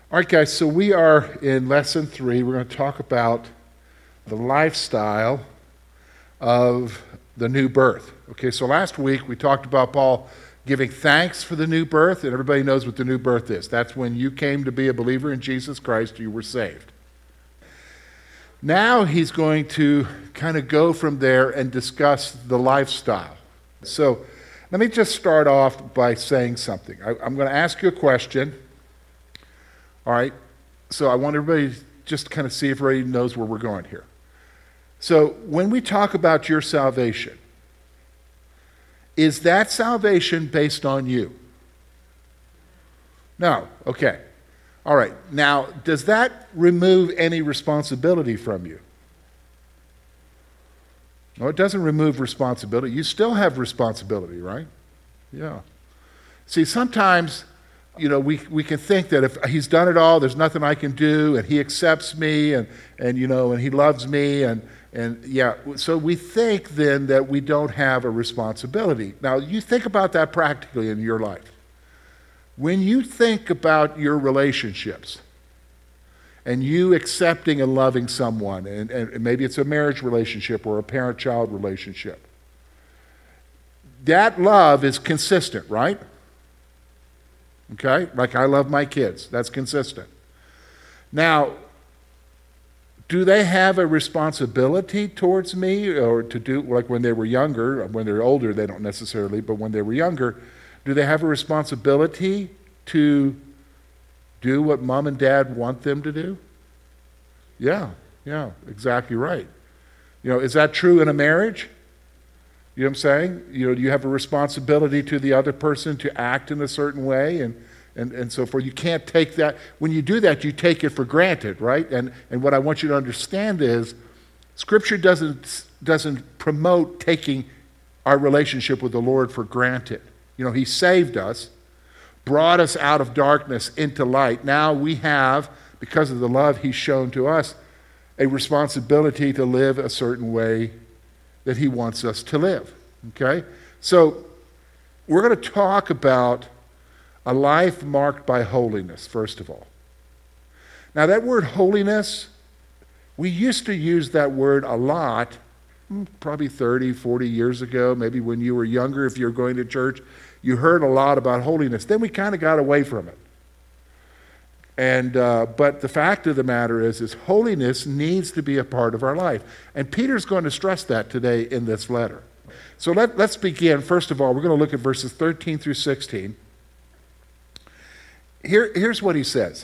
All right, guys, so we are in lesson 3. We're going to talk about the lifestyle of the new birth. Okay, so last week we talked about Paul giving thanks for the new birth, and everybody knows what the new birth is. That's when you came to be a believer in Jesus Christ, you were saved. Now he's going to kind of go from there and discuss the lifestyle. So let me just start off by saying something. I'm going to ask you a question. All right, so I want everybody just to kind of see if everybody knows where we're going here. So when we talk about your salvation, is that salvation based on you? No, okay. All right, now does that remove any responsibility from you? No, it doesn't remove responsibility. You still have responsibility, right? Yeah. See, sometimes we can think that if he's done it all, there's nothing I can do, and he accepts me, and he loves me, and yeah. So we think then that we don't have a responsibility. Now, you think about that practically in your life. When you think about your relationships, and you accepting and loving someone, and maybe it's a marriage relationship or a parent-child relationship, that love is consistent, right? Okay, like I love my kids. That's consistent. Now, do they have a responsibility towards me, or to do, like when they were younger? When they're older, they don't necessarily, but when they were younger, do they have a responsibility to do what mom and dad want them to do? Yeah, exactly right. Is that true in a marriage? You know what I'm saying? Do you have a responsibility to the other person to act in a certain way and so forth? You can't take that. When you do that, you take it for granted, right? And what I want you to understand is Scripture doesn't promote taking our relationship with the Lord for granted. He saved us, brought us out of darkness into light. Now we have, because of the love He's shown to us, a responsibility to live a certain way that He wants us to live, okay? So we're going to talk about a life marked by holiness, first of all. Now that word holiness, we used to use that word a lot, probably 30, 40 years ago, maybe when you were younger, if you were going to church, you heard a lot about holiness. Then we kind of got away from it. But the fact of the matter is holiness needs to be a part of our life. And Peter's going to stress that today in this letter. So let's begin. First of all, we're going to look at verses 13 through 16. Here's what he says.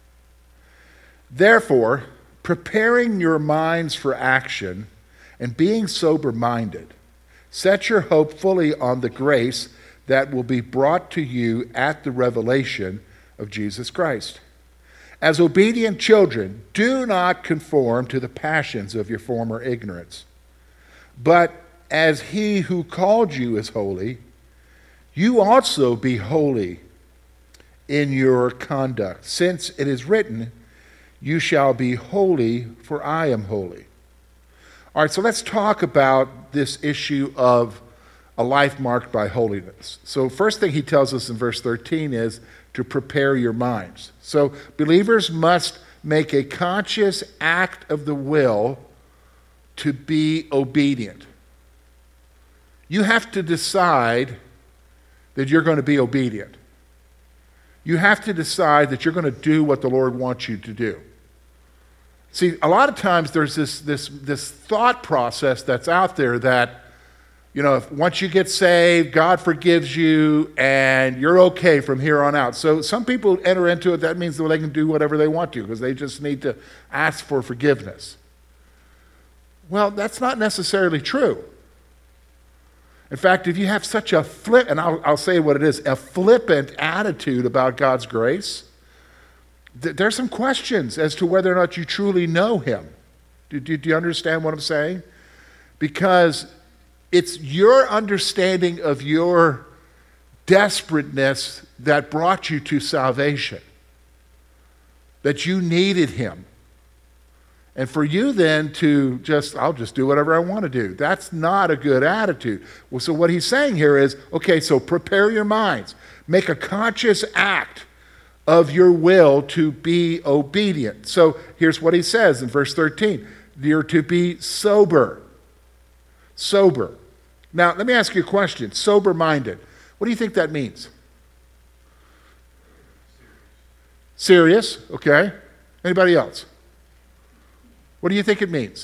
Therefore, preparing your minds for action and being sober-minded, set your hope fully on the grace that will be brought to you at the revelation of Jesus Christ. As obedient children, do not conform to the passions of your former ignorance. But as He who called you is holy, you also be holy in your conduct, since it is written, you shall be holy, for I am holy. All right, so let's talk about this issue of a life marked by holiness. So first thing he tells us in verse 13 is to prepare your minds. So believers must make a conscious act of the will to be obedient. You have to decide that you're going to be obedient. You have to decide that you're going to do what the Lord wants you to do. See, a lot of times there's this thought process that's out there that, if once you get saved, God forgives you, and you're okay from here on out. So some people enter into it, that means that they can do whatever they want to, because they just need to ask for forgiveness. Well, that's not necessarily true. In fact, if you have such a and I'll say what it is, a flippant attitude about God's grace, there's some questions as to whether or not you truly know Him. Do you understand what I'm saying? Because it's your understanding of your desperateness that brought you to salvation, that you needed Him. And for you then to I'll just do whatever I want to do. That's not a good attitude. Well, so what he's saying here is, okay, so prepare your minds. Make a conscious act of your will to be obedient. So here's what he says in verse 13. You're to be sober. Sober. Now, let me ask you a question. Sober-minded. What do you think that means? Serious, okay. Anybody else? What do you think it means?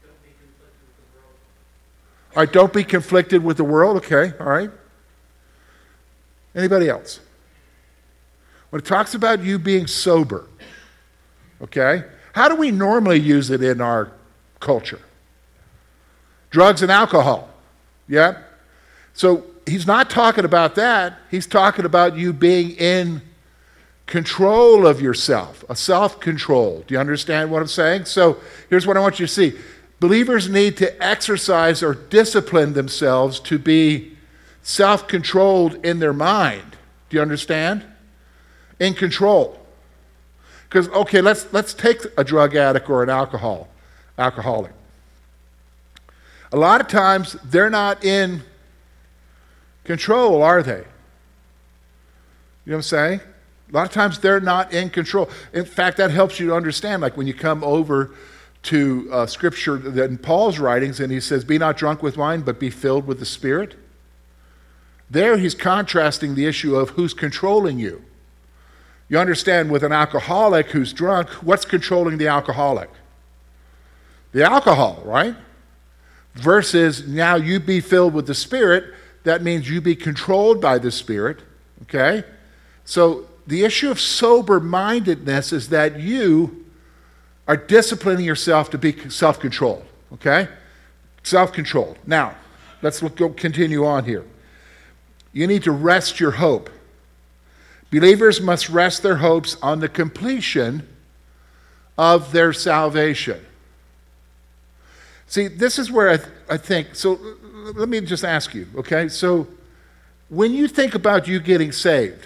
All right, don't be conflicted with the world, okay, all right. Anybody else? When it talks about you being sober, okay, how do we normally use it in our culture? Drugs and alcohol, yeah? So he's not talking about that. He's talking about you being in control of yourself, a self-control. Do you understand what I'm saying? So here's what I want you to see. Believers need to exercise or discipline themselves to be self-controlled in their mind. Do you understand? In control. Because, okay, let's take a drug addict or an alcoholic. A lot of times they're not in control, are they? You know what I'm saying? A lot of times they're not in control. In fact, that helps you to understand, like when you come over to Scripture in Paul's writings, and he says, be not drunk with wine, but be filled with the Spirit. There he's contrasting the issue of who's controlling you. You understand, with an alcoholic who's drunk, what's controlling the alcoholic? The alcohol, right? Versus now you be filled with the Spirit, that means you be controlled by the Spirit, okay? So the issue of sober-mindedness is that you are disciplining yourself to be self-controlled, okay? Self-controlled. Now, let's continue on here. You need to rest your hope. Believers must rest their hopes on the completion of their salvation. See, this is where I think, so let me just ask you, okay? So when you think about you getting saved,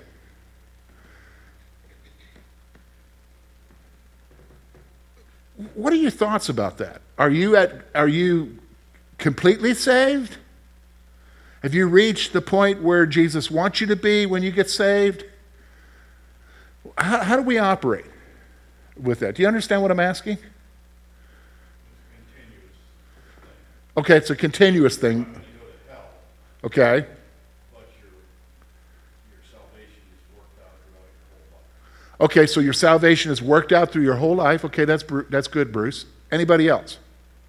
what are your thoughts about that? Are you completely saved? Have you reached the point where Jesus wants you to be when you get saved? How do we operate with that? Do you understand what I'm asking? Okay, it's a continuous thing. Okay. Okay, so your salvation is worked out through your whole life. Okay, that's good, Bruce. Anybody else?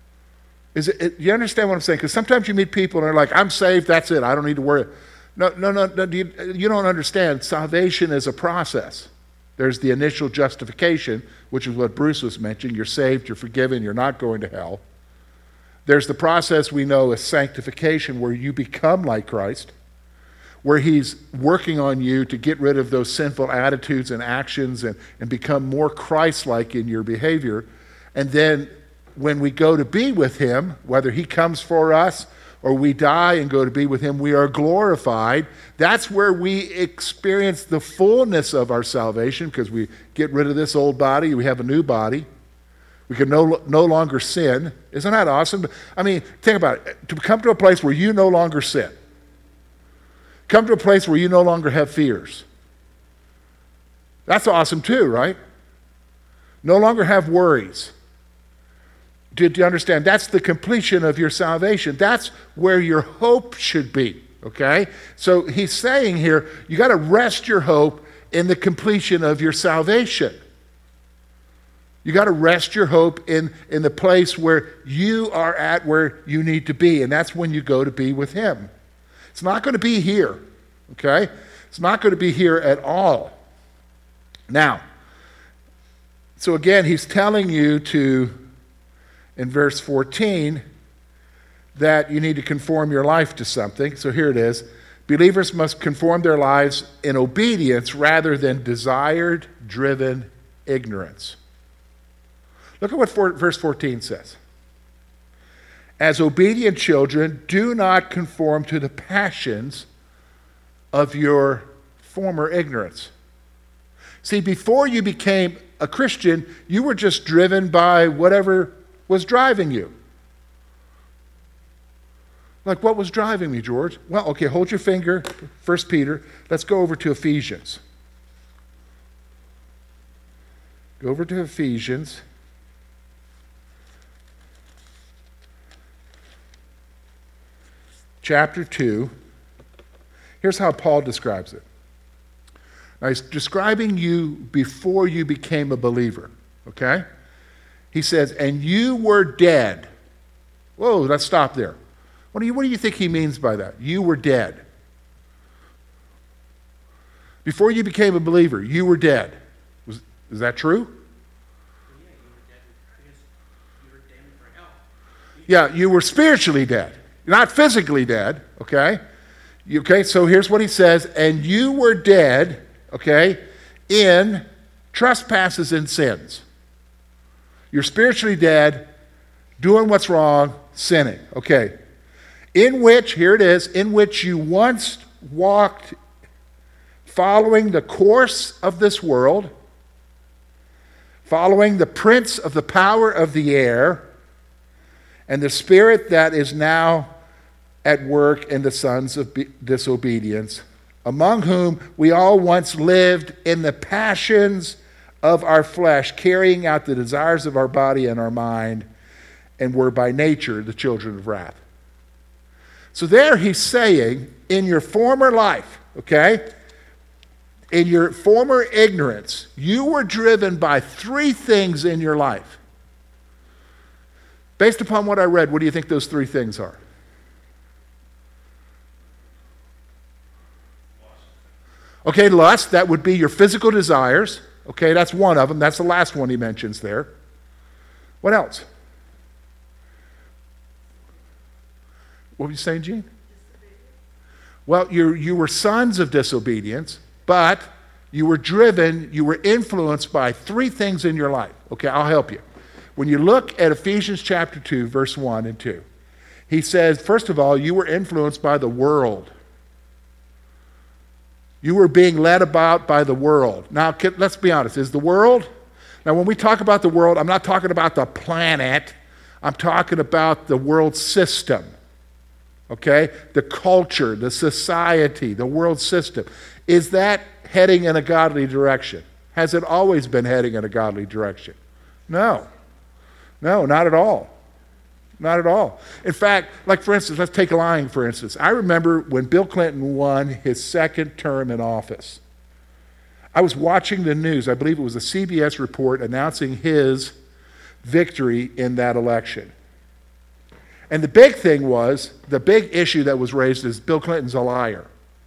You understand what I'm saying? Because sometimes you meet people and they're like, I'm saved, that's it, I don't need to worry. No, you don't understand. Salvation is a process. There's the initial justification, which is what Bruce was mentioning. You're saved, you're forgiven, you're not going to hell. There's the process we know as sanctification, where you become like Christ, where he's working on you to get rid of those sinful attitudes and actions and become more Christ-like in your behavior. And then when we go to be with him, whether he comes for us or we die and go to be with him, we are glorified. That's where we experience the fullness of our salvation, because we get rid of this old body, we have a new body. We can no longer sin. Isn't that awesome? I mean, think about it. To come to a place where you no longer sin. Come to a place where you no longer have fears. That's awesome too, right? No longer have worries. Do you understand? That's the completion of your salvation. That's where your hope should be, okay? So he's saying here, you got to rest your hope in the completion of your salvation. You got to rest your hope in the place where you are at, where you need to be, and that's when you go to be with him. It's not going to be here, okay? It's not going to be here at all. Now, so again, he's telling you to, in verse 14, that you need to conform your life to something. So here it is. Believers must conform their lives in obedience rather than desired-driven ignorance. Look at what verse 14 says. As obedient children, do not conform to the passions of your former ignorance. See, before you became a Christian, you were just driven by whatever was driving you. Like, what was driving me, George? Well, okay, hold your finger, 1 Peter. Let's go over to Ephesians. Go over to Ephesians. Chapter 2. Here's how Paul describes it. Now, he's describing you before you became a believer, okay? He says, and you were dead. Whoa, let's stop there. What do you think he means by that? You were dead. Before you became a believer, you were dead. Is that true? Yeah, you were spiritually dead. Not physically dead, okay? Okay, so here's what he says, and you were dead, okay, in trespasses and sins. You're spiritually dead, doing what's wrong, sinning, okay? In which, here it is, in which you once walked following the course of this world, following the prince of the power of the air, and the spirit that is now at work in the sons of disobedience, among whom we all once lived in the passions of our flesh, carrying out the desires of our body and our mind, and were by nature the children of wrath. So there he's saying, in your former life, okay, in your former ignorance, you were driven by three things in your life. Based upon what I read, what do you think those three things are? Okay, lust, that would be your physical desires. Okay, that's one of them. That's the last one he mentions there. What else? What were you saying, Gene? Well, you were sons of disobedience, but you were driven, you were influenced by three things in your life. Okay, I'll help you. When you look at Ephesians chapter 2, verse 1 and 2, he says, first of all, you were influenced by the world. You were being led about by the world. Now, let's be honest. Is the world? Now, when we talk about the world, I'm not talking about the planet. I'm talking about the world system. Okay? The culture, the society, the world system. Is that heading in a godly direction? Has it always been heading in a godly direction? No. No, not at all. Not at all. In fact, like for instance, let's take lying for instance. I remember when Bill Clinton won his second term in office. I was watching the news. I believe it was a CBS report announcing his victory in that election. And the big thing was, the big issue that was raised is Bill Clinton's a liar.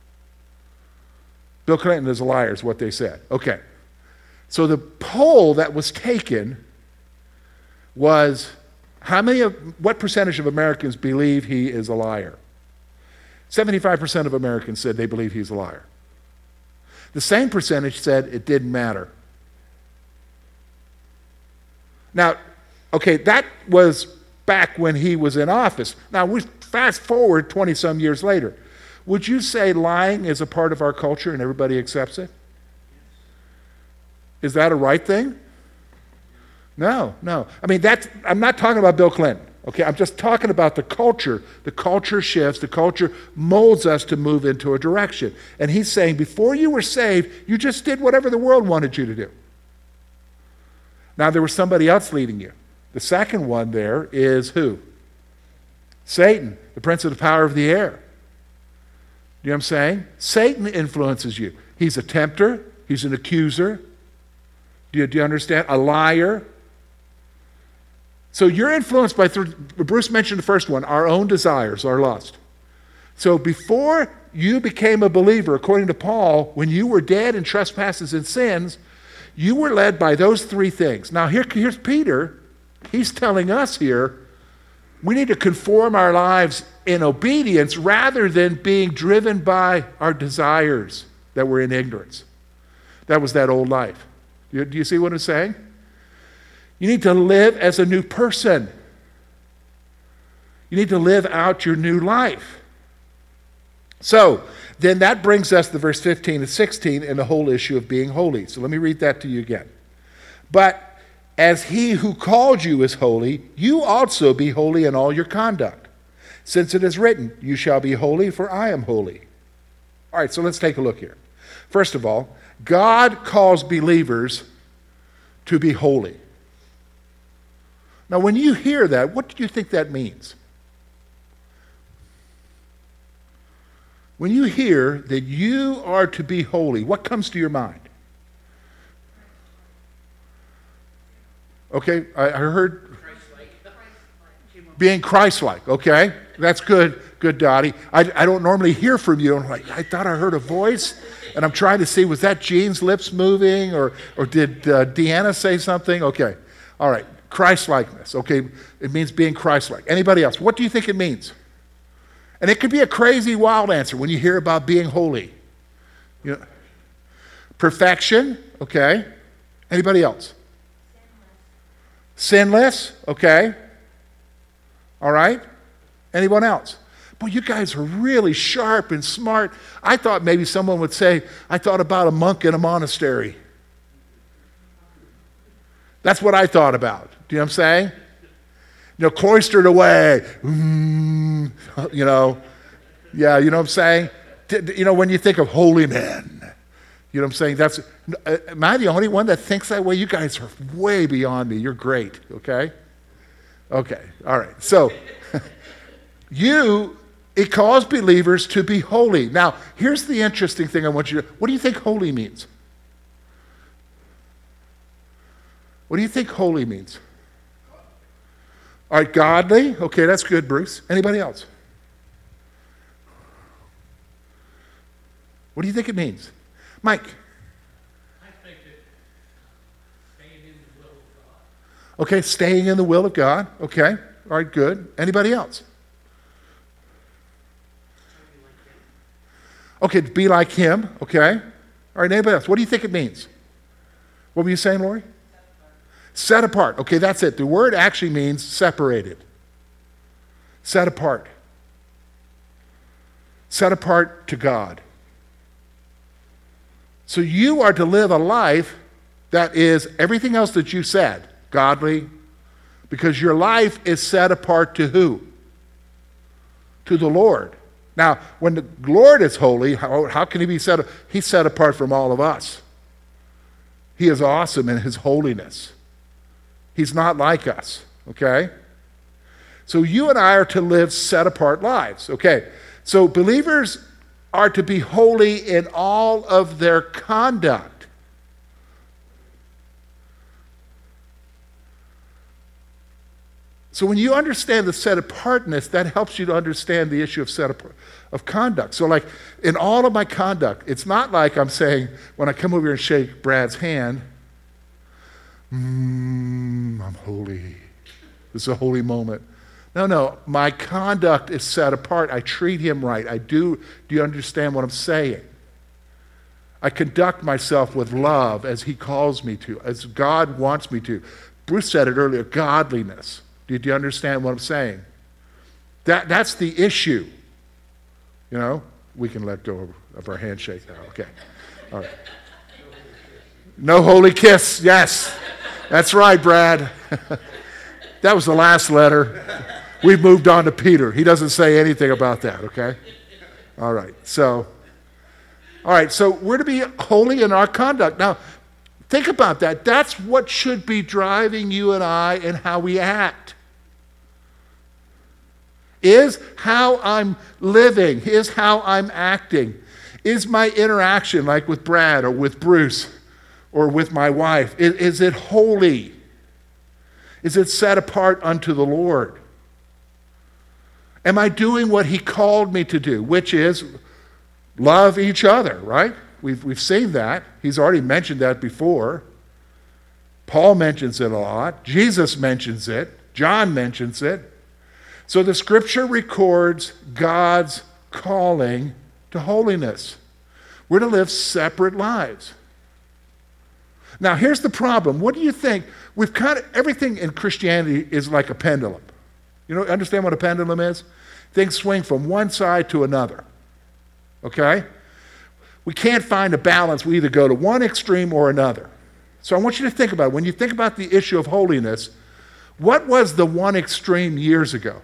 Bill Clinton is a liar is what they said. Okay. So the poll that was taken was what percentage of Americans believe he is a liar? 75% of Americans said they believe he's a liar. The same percentage said it didn't matter. Now, okay, that was back when he was in office. Now, we fast forward 20-some years later. Would you say lying is a part of our culture and everybody accepts it? Is that a right thing? No. I mean, I'm not talking about Bill Clinton, okay? I'm just talking about the culture. The culture shifts. The culture molds us to move into a direction. And he's saying, before you were saved, you just did whatever the world wanted you to do. Now, there was somebody else leading you. The second one there is who? Satan, the prince of the power of the air. You know what I'm saying? Satan influences you. He's a tempter. He's an accuser. Do you understand? A liar. So you're influenced by, Bruce mentioned the first one, our own desires, our lust. So before you became a believer, according to Paul, when you were dead in trespasses and sins, you were led by those three things. Now here's Peter. He's telling us here, we need to conform our lives in obedience rather than being driven by our desires that were in ignorance. That was that old life. Do you see what I'm saying? You need to live as a new person. You need to live out your new life. So, then that brings us to verse 15 and 16 and the whole issue of being holy. So let me read that to you again. But as he who called you is holy, you also be holy in all your conduct. Since it is written, you shall be holy, for I am holy. All right, so let's take a look here. First of all, God calls believers to be holy. Now, when you hear that, what do you think that means? When you hear that you are to be holy, what comes to your mind? Okay, I heard being Christ-like. Okay, that's good. Good, Dottie. I don't normally hear from you. I'm like, I thought I heard a voice, and I'm trying to see, was that Jean's lips moving, or did Deanna say something? Okay, all right. Christ-likeness. Okay, it means being Christ-like. Anybody else? What do you think it means? And it could be a crazy, wild answer when you hear about being holy. You know, perfection. Okay. Anybody else? Sinless. Okay. All right. Anyone else? Boy, you guys are really sharp and smart. I thought maybe someone would say, I thought about a monk in a monastery. That's what I thought about. Do you know what I'm saying? You know, cloistered away. You know, yeah, you know what I'm saying? You know, when you think of holy men, you know what I'm saying? Am I the only one that thinks that way? You guys are way beyond me. You're great, okay? Okay, all right. So, it calls believers to be holy. Now, here's the interesting thing I want you to, what do you think holy means? What do you think holy means? All right, godly. Okay, that's good, Bruce. Anybody else? What do you think it means? Mike? I think that staying in the will of God. Okay, staying in the will of God. Okay, all right, good. Anybody else? Okay, to be like him. Okay. All right, anybody else? What do you think it means? What were you saying, Lori? Set apart. Okay, that's it. The word actually means separated. Set apart. Set apart to God. So you are to live a life that is everything else that you said, godly, because your life is set apart to who? To the Lord. Now, when the Lord is holy, how can he be set? He's set apart from all of us. He is awesome in his holiness. He's not like us, okay? So you and I are to live set-apart lives, okay? So believers are to be holy in all of their conduct. So when you understand the set-apartness, that helps you to understand the issue of conduct. So like in all of my conduct, it's not like I'm saying when I come over here and shake Brad's hand, I'm holy. This is a holy moment. No, my conduct is set apart. I treat him right. Do you understand what I'm saying? I conduct myself with love as he calls me to, as God wants me to. Bruce said it earlier, godliness. Do you understand what I'm saying? That's the issue. You know, we can let go of our handshake now. Okay. All right. No holy kiss. Yes. That's right, Brad. That was the last letter. We've moved on to Peter. He doesn't say anything about that, okay? All right. So we're to be holy in our conduct. Now, think about that. That's what should be driving you and I in how we act. Is how I'm living, is how I'm acting, is my interaction like with Brad or with Bruce or with my wife, is it holy? Is it set apart unto the Lord? Am I doing what he called me to do, which is love each other, right? We've seen that. He's already mentioned that before. Paul mentions it a lot. Jesus mentions it. John mentions it. So the scripture records God's calling to holiness. We're to live separate lives. Now, here's the problem. What do you think? We've kind of, everything in Christianity is like a pendulum. You know, understand what a pendulum is? Things swing from one side to another. Okay? We can't find a balance. We either go to one extreme or another. So I want you to think about it. When you think about the issue of holiness, what was the one extreme years ago?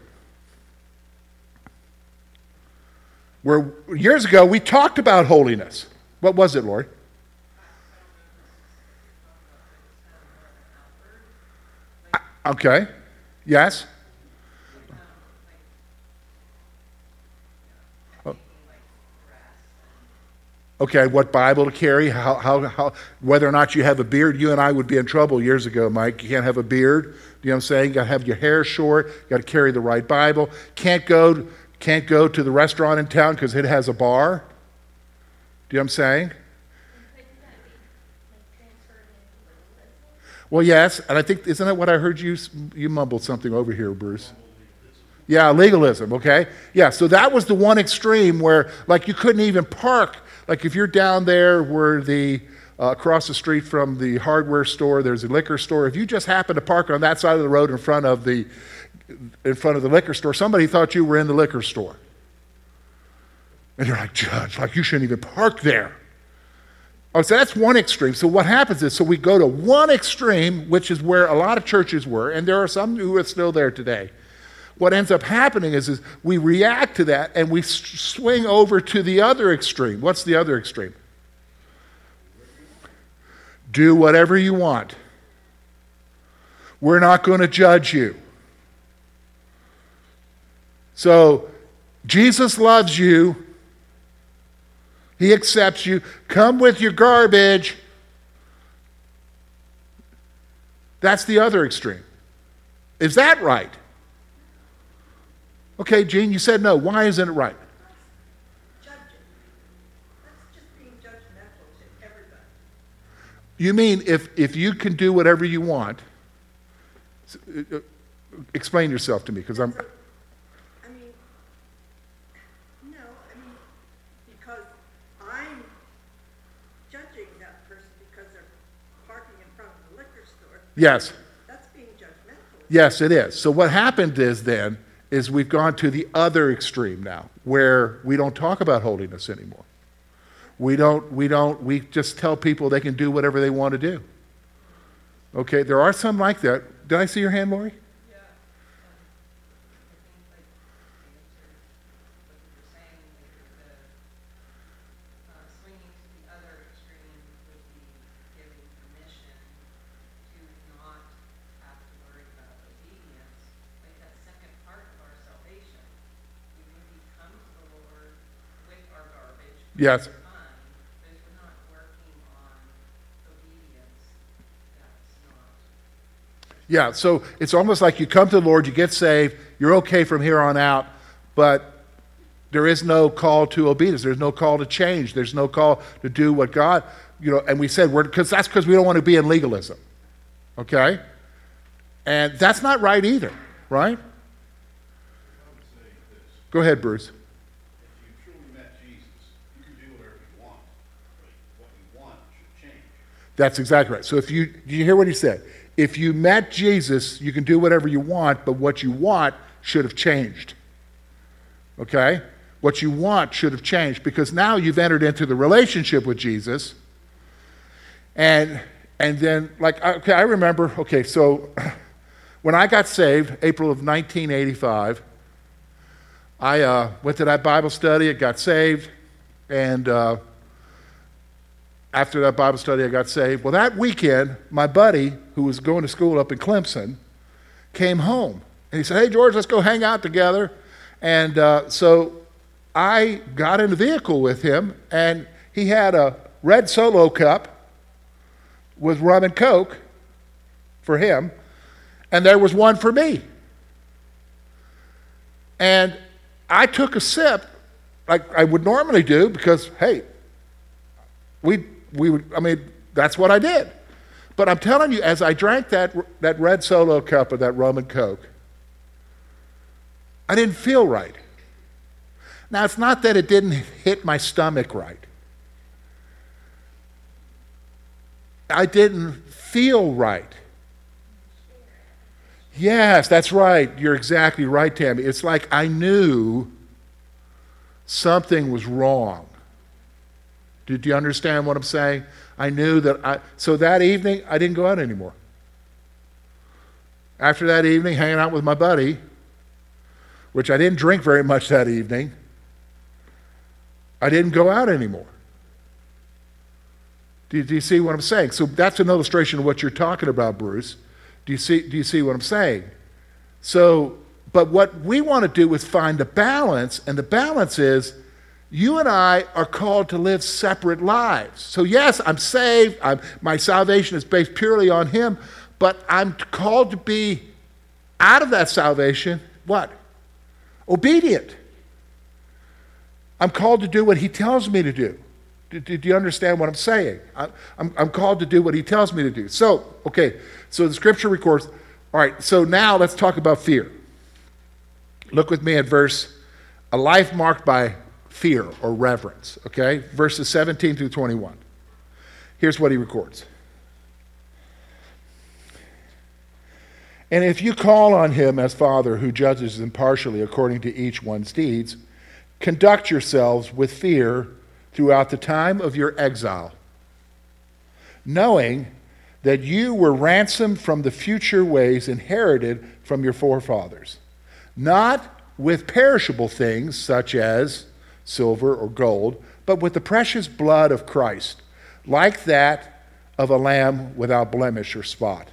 Where years ago we talked about holiness. What was it, Lord? Okay. Yes? Okay, what Bible to carry, how, whether or not you have a beard. You and I would be in trouble years ago, Mike. You can't have a beard. You know what I'm saying? You got to have your hair short. You got to carry the right Bible. Can't go to the restaurant in town because it has a bar. Do you know what I'm saying? Well, yes, and I think, isn't that what I heard you mumbled something over here, Bruce? Yeah, legalism, okay? Yeah, so that was the one extreme where, like, you couldn't even park. Like, if you're down there where across the street from the hardware store, there's a liquor store. If you just happen to park on that side of the road in front of the liquor store, somebody thought you were in the liquor store. And you're like, Judge, like, you shouldn't even park there. Oh, so that's one extreme. So what happens is, so we go to one extreme, which is where a lot of churches were, and there are some who are still there today. What ends up happening is we react to that and we swing over to the other extreme. What's the other extreme? Do whatever you want. We're not going to judge you. So Jesus loves you. He accepts you. Come with your garbage. That's the other extreme. Is that right? Okay, Gene, you said no. Why isn't it right? Judging. That's just being judgmental to everybody. You mean if you can do whatever you want, explain yourself to me, because I'm... I mean, no, because I'm judging that person because they're parking in front of the liquor store. Yes. That's being judgmental. Yes, it is. So what happened is we've gone to the other extreme now, where we don't talk about holiness anymore. We just tell people they can do whatever they want to do. Okay, there are some like that. Did I see your hand, Lori? Yeah, I think like what you're saying, the swinging to the other extreme would be giving permission to not have to worry about obedience, like that second part of our salvation. We maybe come to the Lord with our garbage. Yes. Fun, but if we're not working on obedience, that's not. Yeah, so it's almost like you come to the Lord, you get saved, you're okay from here on out, but there is no call to obedience. There's no call to change. There's no call to do what God, and we said, because we don't want to be in legalism, okay? And that's not right either, right? Go ahead, Bruce. If you truly met Jesus, you can do whatever you want. But what you want should change. That's exactly right. So did you hear what he said? If you met Jesus, you can do whatever you want, but what you want should have changed. Okay? What you want should have changed because now you've entered into the relationship with Jesus. And then, I remember, so when I got saved, April of 1985, I went to that Bible study, I got saved, and after that Bible study, I got saved. Well, that weekend, my buddy, who was going to school up in Clemson, came home. And he said, hey, George, let's go hang out together. And so I got in the vehicle with him, and he had a red Solo cup with rum and Coke for him, and there was one for me. And I took a sip like I would normally do because, hey, that's what I did. But I'm telling you, as I drank that red Solo cup of that rum and Coke, I didn't feel right. Now, it's not that it didn't hit my stomach right. I didn't feel right. Yes, that's right. You're exactly right, Tammy. It's like I knew something was wrong. Did you understand what I'm saying? I knew that so that evening, I didn't go out anymore. After that evening, hanging out with my buddy, which I didn't drink very much that evening, I didn't go out anymore. Do you see what I'm saying? So that's an illustration of what you're talking about, Bruce, Do you see what I'm saying? So, but what we want to do is find a balance, and the balance is you and I are called to live separate lives. So yes, I'm saved. My salvation is based purely on him, but I'm called to be out of that salvation, what? Obedient. I'm called to do what he tells me to do. Do you understand what I'm saying? I'm called to do what he tells me to do. So, okay, so the scripture records. All right, so now let's talk about fear. Look with me at a life marked by fear or reverence, okay? Verses 17 through 21. Here's what he records. And if you call on him as Father who judges impartially according to each one's deeds, conduct yourselves with fear throughout the time of your exile, knowing that you were ransomed from the future ways inherited from your forefathers, not with perishable things such as silver or gold, but with the precious blood of Christ, like that of a lamb without blemish or spot.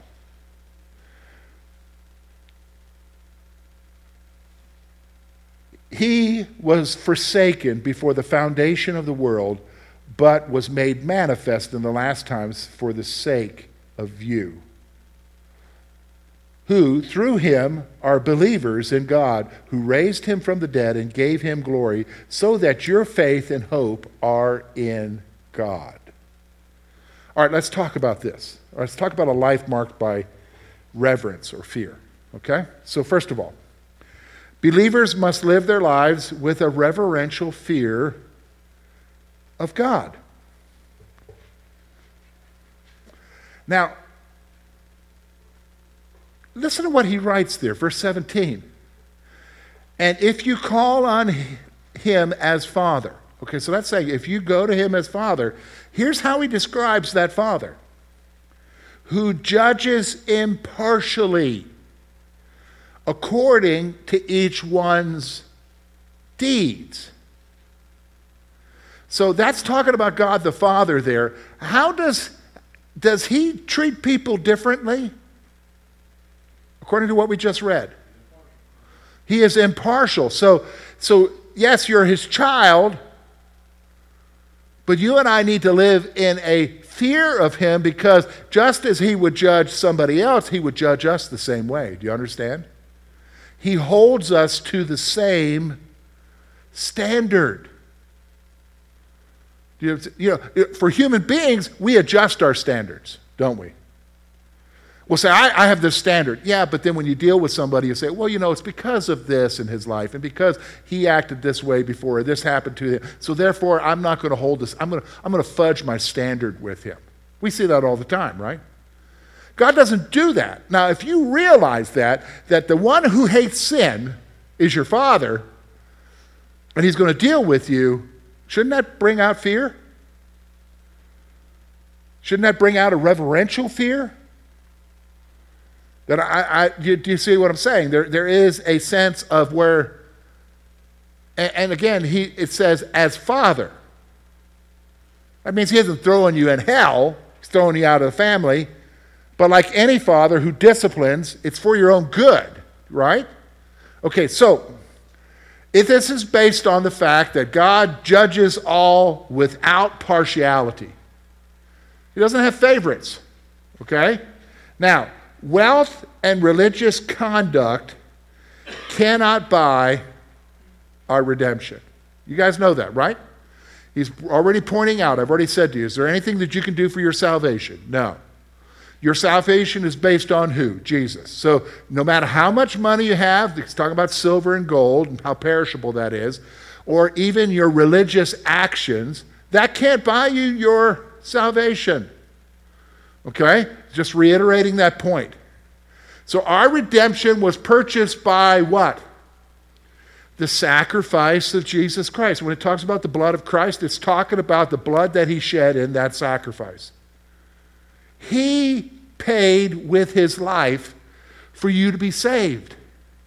He was forsaken before the foundation of the world, but was made manifest in the last times for the sake of you, who through him are believers in God, who raised him from the dead and gave him glory, so that your faith and hope are in God. All right, let's talk about this. All right, let's talk about a life marked by reverence or fear. Okay? So first of all, believers must live their lives with a reverential fear of God. Now, listen to what he writes there, verse 17. And if you call on him as Father. Okay, so that's saying if you go to him as Father, here's how he describes that Father. Who judges impartially according to each one's deeds. So that's talking about God the Father there. How does he treat people differently? According to what we just read. He is impartial. So yes, you're his child, but you and I need to live in a fear of him, because just as he would judge somebody else, he would judge us the same way. Do you understand? He holds us to the same standard. You know, for human beings, we adjust our standards, don't we? We'll say, I have this standard. Yeah, but then when you deal with somebody, you say, well, you know, it's because of this in his life, and because he acted this way before, or this happened to him. So therefore, I'm not going to hold this. I'm going to fudge my standard with him. We see that all the time, right? God doesn't do that. Now, if you realize that the one who hates sin is your Father, and he's going to deal with you, shouldn't that bring out fear? Shouldn't that bring out a reverential fear? That do you see what I'm saying? There is a sense of where, and again, it says as Father. That means he isn't throwing you in hell. He's throwing you out of the family. But like any father who disciplines, it's for your own good, right? Okay, so if this is based on the fact that God judges all without partiality, he doesn't have favorites, okay? Now, wealth and religious conduct cannot buy our redemption. You guys know that, right? He's already pointing out, I've already said to you, is there anything that you can do for your salvation? No. Your salvation is based on who? Jesus. So no matter how much money you have, he's talking about silver and gold and how perishable that is, or even your religious actions, that can't buy you your salvation. Okay? Just reiterating that point. So our redemption was purchased by what? The sacrifice of Jesus Christ. When it talks about the blood of Christ, it's talking about the blood that he shed in that sacrifice. He paid with his life for you to be saved.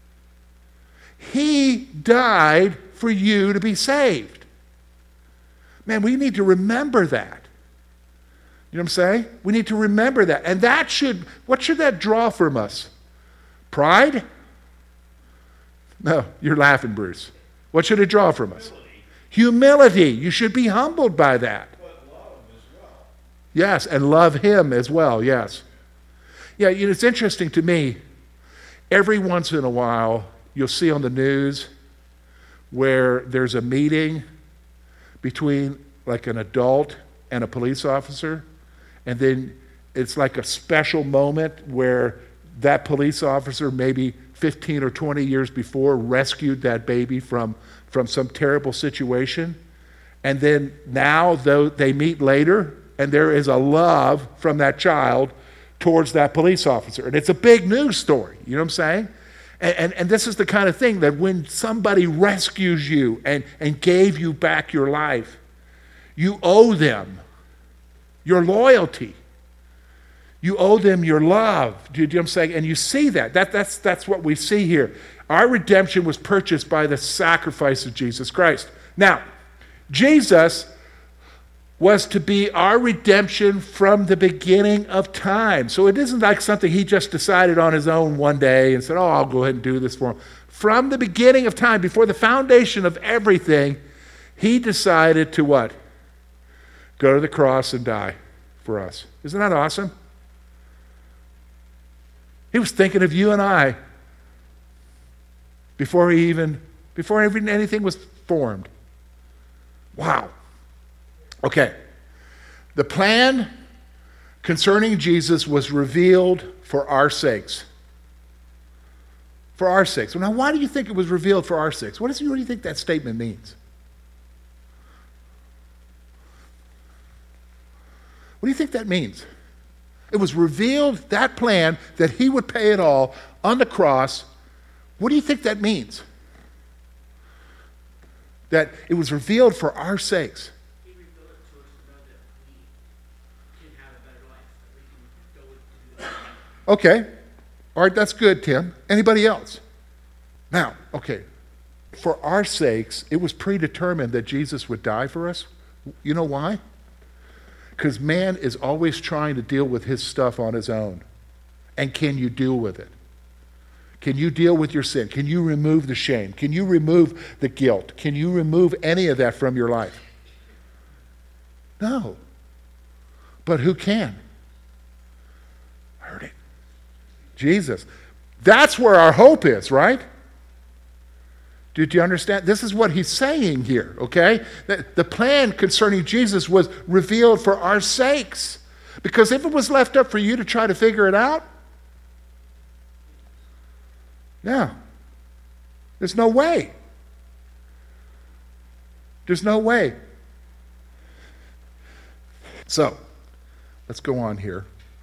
He died for you to be saved. Man, we need to remember that. You know what I'm saying? We need to remember that. And what should that draw from us? Pride? No, you're laughing, Bruce. What should it draw from us? Humility. You should be humbled by that. But love as well. Yes, and love him as well, yes. Yeah, it's interesting to me. Every once in a while, you'll see on the news where there's a meeting between like an adult and a police officer, and then it's like a special moment where that police officer maybe 15 or 20 years before rescued that baby from some terrible situation, and then now they meet later and there is a love from that child towards that police officer, and it's a big news story. You know what I'm saying? And this is the kind of thing that when somebody rescues you and gave you back your life, you owe them your loyalty. You owe them your love. Do you know what I'm saying? And you see that. That's what we see here. Our redemption was purchased by the sacrifice of Jesus Christ. Now, Jesus was to be our redemption from the beginning of time. So it isn't like something he just decided on his own one day and said, I'll go ahead and do this for him. From the beginning of time, before the foundation of everything, he decided to what? Go to the cross and die for us. Isn't that awesome? He was thinking of you and I before anything was formed. Wow. Okay. The plan concerning Jesus was revealed for our sakes. For our sakes. Now, why do you think it was revealed for our sakes? What do you think that statement means? What do you think that means? It was revealed, that plan, that he would pay it all on the cross. What do you think that means? That it was revealed for our sakes. He revealed it to us to know that we can have a better life, that we can go and do that. Okay. All right, that's good, Tim. Anybody else? Now, okay. For our sakes, it was predetermined that Jesus would die for us. You know why? Because man is always trying to deal with his stuff on his own. And can you deal with it? Can you deal with your sin? Can you remove the shame? Can you remove the guilt? Can you remove any of that from your life? No. But who can? Heard it. Jesus. That's where our hope is, right? Did you understand? This is what he's saying here, okay? The plan concerning Jesus was revealed for our sakes. Because if it was left up for you to try to figure it out, no. There's no way. There's no way. So, let's go on here.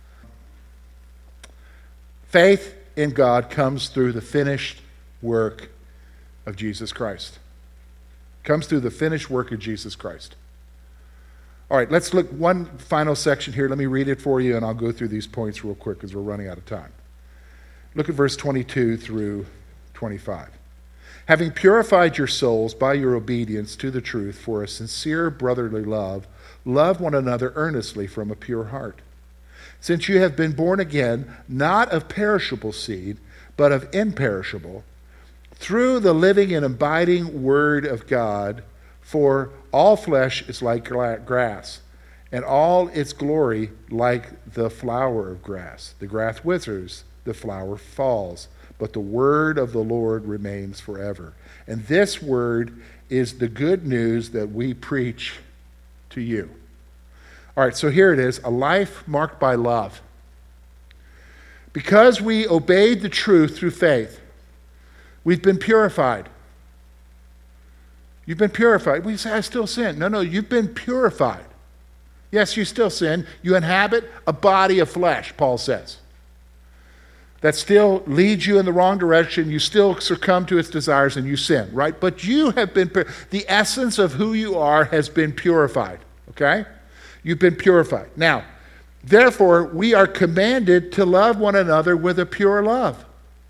Faith in God comes through the finished work of Jesus Christ. Comes through the finished work of Jesus Christ. All right, let's look one final section here. Let me read it for you, and I'll go through these points real quick because we're running out of time. Look at verse 22 through 25. Having purified your souls by your obedience to the truth for a sincere brotherly love, love one another earnestly from a pure heart. Since you have been born again, not of perishable seed, but of imperishable, through the living and abiding word of God, for all flesh is like grass, and all its glory like the flower of grass. The grass withers, the flower falls, but the word of the Lord remains forever. And this word is the good news that we preach to you. All right, so here it is, a life marked by love. Because we obeyed the truth through faith, we've been purified. You've been purified. We say, I still sin. No, you've been purified. Yes, you still sin. You inhabit a body of flesh, Paul says. That still leads you in the wrong direction. You still succumb to its desires and you sin, right? But you have been, the essence of who you are has been purified, okay? You've been purified. Now, therefore, we are commanded to love one another with a pure love.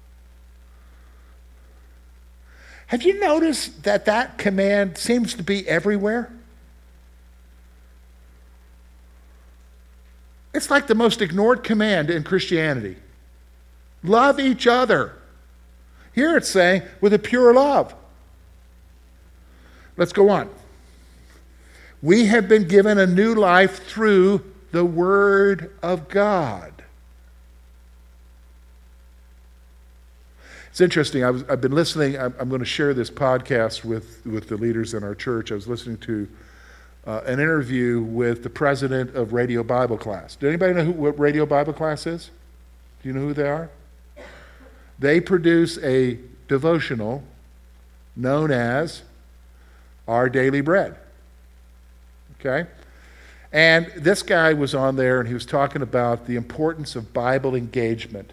Have you noticed that command seems to be everywhere? It's like the most ignored command in Christianity. Love each other. Here it's saying, with a pure love. Let's go on. We have been given a new life through the Word of God. It's interesting. I've been listening. I'm going to share this podcast with the leaders in our church. I was listening to an interview with the president of Radio Bible Class. Does anybody know what Radio Bible Class is? Do you know who they are? They produce a devotional known as Our Daily Bread. Okay? And this guy was on there and he was talking about the importance of Bible engagement.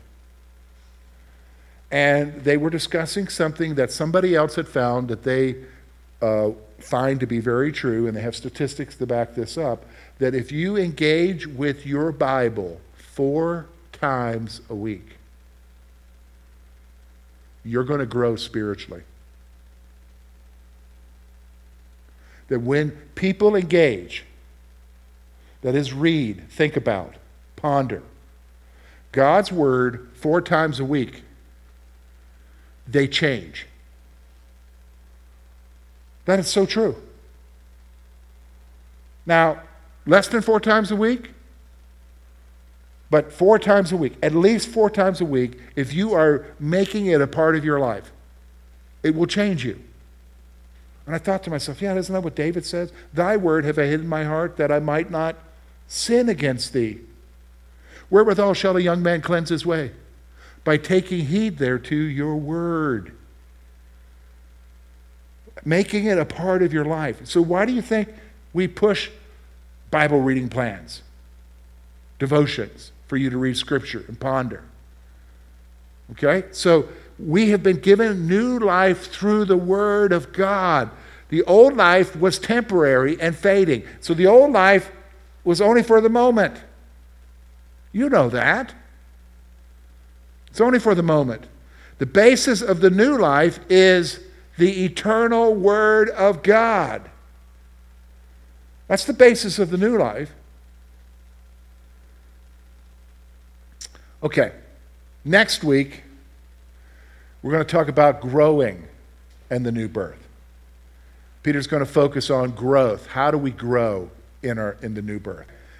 And they were discussing something that somebody else had found that they find to be very true, and they have statistics to back this up, that if you engage with your Bible 4 times a week, you're going to grow spiritually. That when people engage, that is, read, think about, ponder God's Word 4 times a week, they change. That is so true. Now, less than 4 times a week, but 4 times a week, at least 4 times a week, if you are making it a part of your life, it will change you. And I thought to myself, yeah, isn't that what David says? Thy word have I hid in my heart that I might not sin against thee. Wherewithal shall a young man cleanse his way? By taking heed thereto your word. Making it a part of your life. So why do you think we push Bible reading plans, devotions, for you to read Scripture and ponder? Okay? So we have been given new life through the Word of God. The old life was temporary and fading. So the old life was only for the moment. You know that. It's only for the moment. The basis of the new life is the eternal Word of God. That's the basis of the new life. Okay, next week, we're going to talk about growing and the new birth. Peter's going to focus on growth. How do we grow in the new birth?